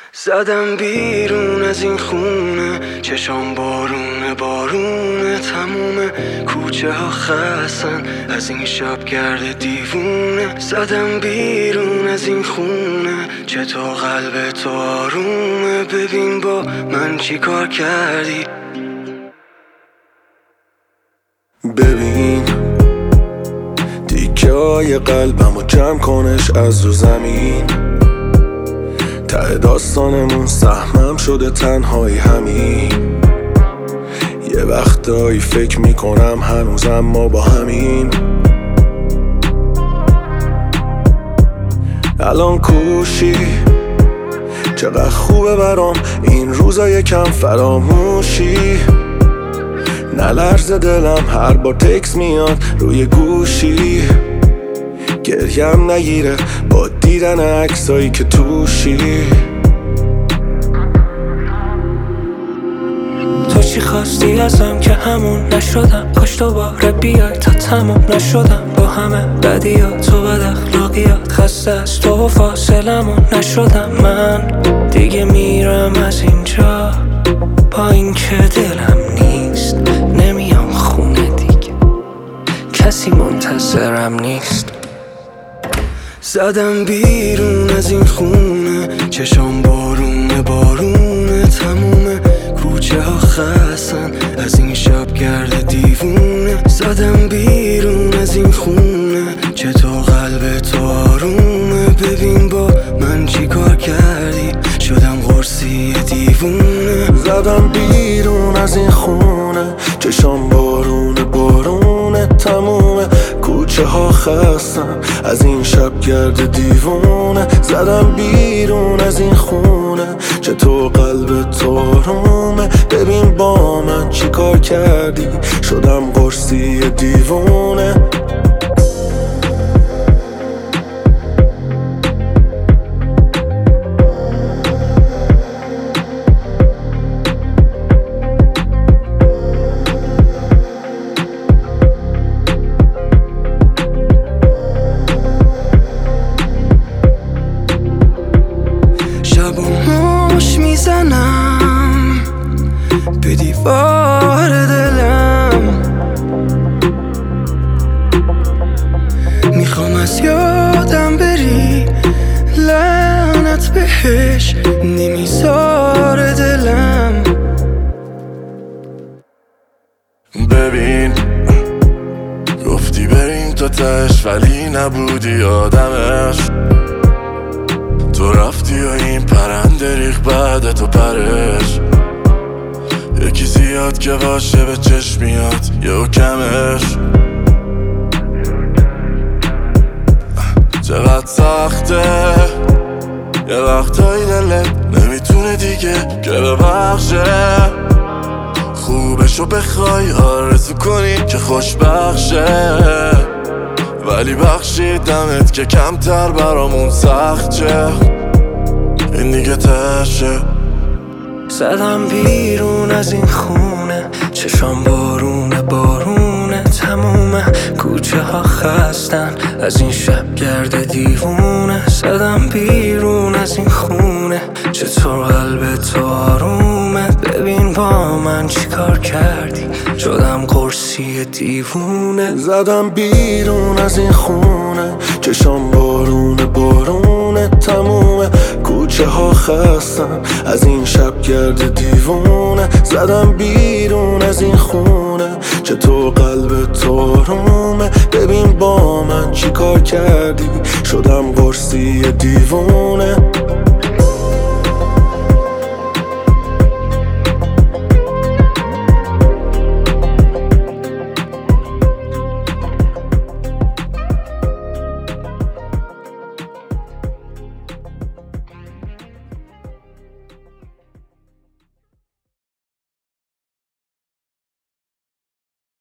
زدم بیرون از این خونه، چشام بارونه بارونه، تموم کوچه ها خستن از این شب گرد دیوونه. زدم بیرون از این خونه، چطور قلب تو آرومه، ببین با من چی کار کردی. ببین تیکه های قلبمو جمع کنش از رو زمین، ته داستانمون سهمم شده تنهایی همین. یه وقتایی فکر میکنم هنوزم ما با همین. الان کوشی چقدر خوبه برام این روزا یکم فراموشی. نلرزه دلم هر بار تکس میاد روی گوشی، گریم نگیره با دیدن عکسایی که توشی. تو چی خواستی ازم که همون نشدم، کاش دوباره بیای تا تموم نشدم با همه بدیات و بد اخلاقیات. خسته از تو و فاصلمون نشدم من، دیگه میرم از اینجا با این که دلم نیست. نمیام خونه دیگه، کسی منتظرم نیست. زدم بیرون از این خونه، چشام بارونه بارونه، تموم کوچه ها خستن از این شب گرد دیوونه. زدم بیرون از این خونه، چطور قلب تو آرومه، ببین با من چی کار کردی، شدم قرصی دیوونه. زدم بیرون از این خونه، چشام بارونه بارونه، تموم کوچه ها خستن از این شب گرد دیوونه. زدم بیرون از این خونه، چطور قلب تو آرومه، ببین با من چی کار کردی، شدم قرصی دیوونه. شباموش میزنم به دیوار دلم، میخوام از یادم بری، لعنت بهش نمیذاره دلم. ببین گفتی بریم تا تهش ولی نبودی آدمش، تو رفتی و این پرنده ریخ بعد تو پرش. یکی زیاد که باشه به چشم میاد یهو کمش. چقدر سخته یه وقتایی دلت نمیتونه دیگه که ببخشه، خوبشو بخوای آرزو کنی که خوشبخشه، ولی بخشیدمت که کمتر برامون سخت شه، این دیگه تشه. زدم بیرون از این خونه، چشام بارونه بارونه، تموم کوچه ها خستن از این شب گرد دیوونه. زدم بیرون از این خونه، چطور قلب تو آرومه، ببین با من چی کار کردی، شدم قرصی دیوونه. زدم بیرون از این خونه، چشام بارونه بارونه، تموم کوچه ها خستن از این شب گرد دیوونه. زدم بیرون از این خونه، چطور قلب تو آرومه، ببین با من چی کار کردی، شدم قرصی دیوونه.